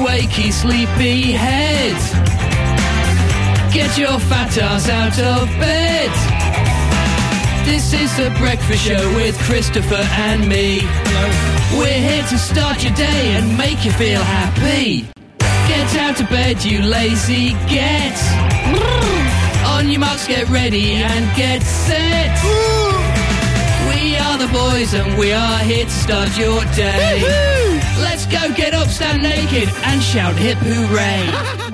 you achy, sleepy head. Get your fat ass out of bed. This is the breakfast show with Christopher and me. Hello. We're here to start your day and make you feel happy. Get out of bed, you lazy get. On your marks, get ready and get set. We are the boys and we are here to start your day. Let's go, get up, stand naked and shout hip hooray.